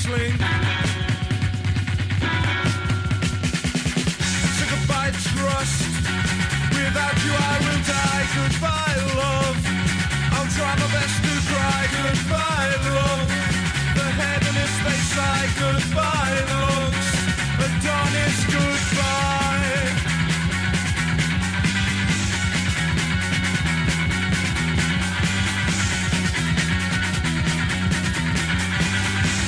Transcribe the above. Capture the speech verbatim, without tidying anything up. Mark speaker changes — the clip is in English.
Speaker 1: sling. So goodbye trust. Without you I will die. Goodbye love. I'll try my best to cry. Goodbye love.